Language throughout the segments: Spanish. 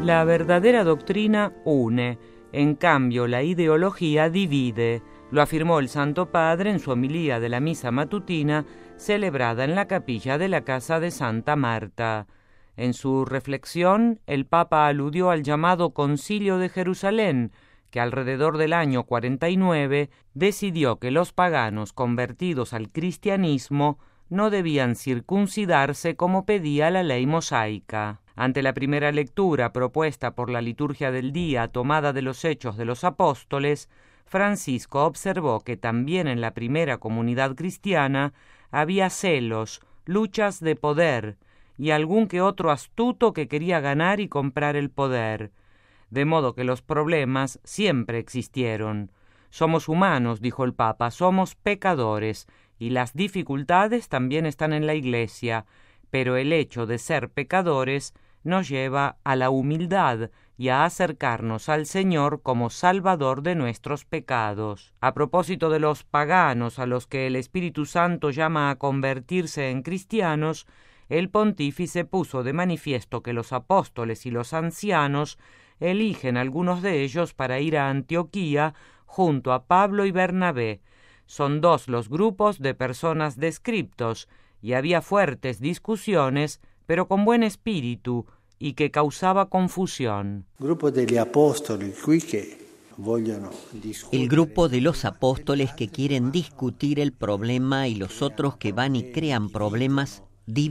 La verdadera doctrina une, en cambio la ideología divide. Lo afirmó el Santo Padre en su homilía de la misa matutina celebrada en la capilla de la casa de Santa Marta. En su reflexión, el Papa aludió al llamado Concilio de Jerusalén, que alrededor del año 49 decidió que los paganos convertidos al cristianismo no debían circuncidarse como pedía la ley mosaica. Ante la primera lectura propuesta por la liturgia del día tomada de los Hechos de los Apóstoles, Francisco observó que también en la primera comunidad cristiana había celos, luchas de poder y algún que otro astuto que quería ganar y comprar el poder. De modo que los problemas siempre existieron. Somos humanos, dijo el Papa, somos pecadores, y las dificultades también están en la Iglesia, pero el hecho de ser pecadores nos lleva a la humildad y a acercarnos al Señor como Salvador de nuestros pecados. A propósito de los paganos a los que el Espíritu Santo llama a convertirse en cristianos, el pontífice puso de manifiesto que los apóstoles y los ancianos eligen algunos de ellos para ir a Antioquía junto a Pablo y Bernabé. Son dos los grupos de personas descriptos, y había fuertes discusiones, pero con buen espíritu, y que causaba confusión. El grupo de los apóstoles que quieren discutir el problema y los otros que van y crean problemas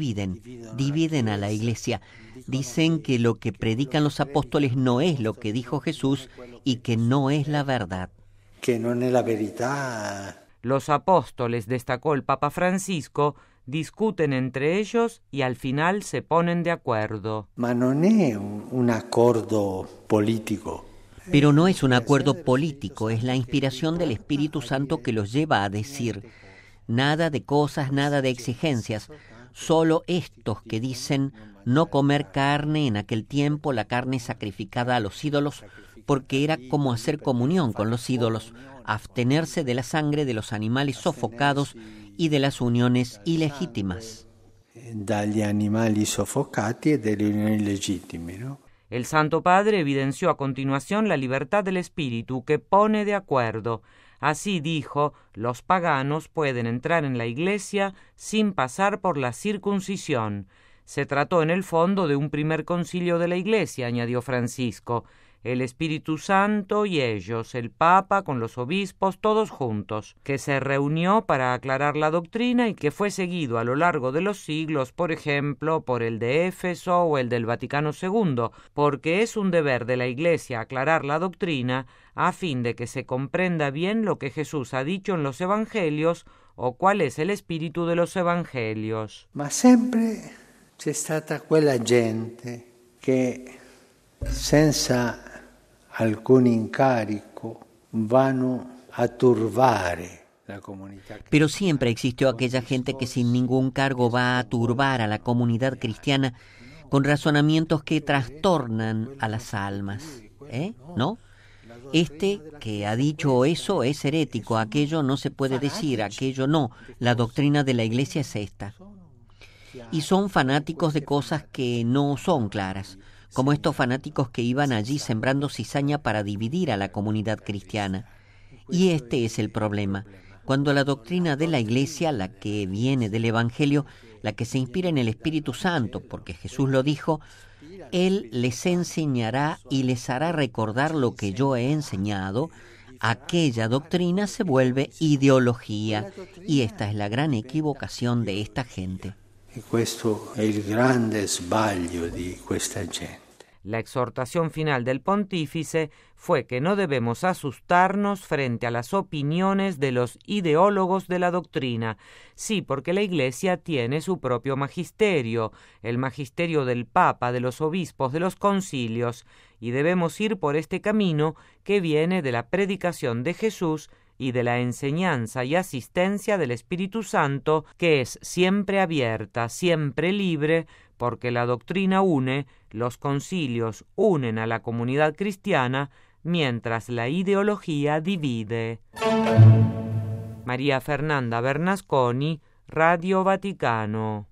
dividen a la Iglesia. Dicen que lo que predican los apóstoles no es lo que dijo Jesús y que no es la verdad. Que no es la verdad. Los apóstoles, destacó el Papa Francisco, discuten entre ellos y al final se ponen de acuerdo. Ma non è un accordo político. Pero no es un acuerdo político, es la inspiración del Espíritu Santo que los lleva a decir nada de cosas, nada de exigencias. Solo estos que dicen no comer carne en aquel tiempo, la carne sacrificada a los ídolos, porque era como hacer comunión con los ídolos, abstenerse de la sangre de los animales sofocados y de las uniones ilegítimas. Dagli animali soffocati e delle unioni illegittime, ¿no? El Santo Padre evidenció a continuación la libertad del espíritu que pone de acuerdo. Así dijo, los paganos pueden entrar en la Iglesia sin pasar por la circuncisión. Se trató en el fondo de un primer concilio de la Iglesia, añadió Francisco. El Espíritu Santo y ellos, el Papa con los obispos, todos juntos, que se reunió para aclarar la doctrina y que fue seguido a lo largo de los siglos, por ejemplo, por el de Éfeso o el del Vaticano II, porque es un deber de la Iglesia aclarar la doctrina a fin de que se comprenda bien lo que Jesús ha dicho en los Evangelios o cuál es el espíritu de los Evangelios. Ma sempre c'è stata quella gente che senza alcun incarico vanno a turbare la comunità. Pero siempre existió aquella gente que sin ningún cargo va a turbar a la comunidad cristiana con razonamientos que trastornan a las almas. ¿No? Este que ha dicho eso es herético, aquello no se puede decir, aquello no. La doctrina de la Iglesia es esta. Y son fanáticos de cosas que no son claras, como estos fanáticos que iban allí sembrando cizaña para dividir a la comunidad cristiana. Y este es el problema. Cuando la doctrina de la Iglesia, la que viene del Evangelio, la que se inspira en el Espíritu Santo, porque Jesús lo dijo, Él les enseñará y les hará recordar lo que yo he enseñado, aquella doctrina se vuelve ideología, y esta es la gran equivocación de esta gente. E questo è il grande sbaglio di questa gente. La exhortación final del pontífice fue que no debemos asustarnos frente a las opiniones de los ideólogos de la doctrina. Sí, porque la Iglesia tiene su propio magisterio, el magisterio del Papa, de los obispos, de los concilios, y debemos ir por este camino que viene de la predicación de Jesús y de la enseñanza y asistencia del Espíritu Santo, que es siempre abierta, siempre libre, porque la doctrina une, los concilios unen a la comunidad cristiana, mientras la ideología divide. María Fernanda Bernasconi, Radio Vaticano.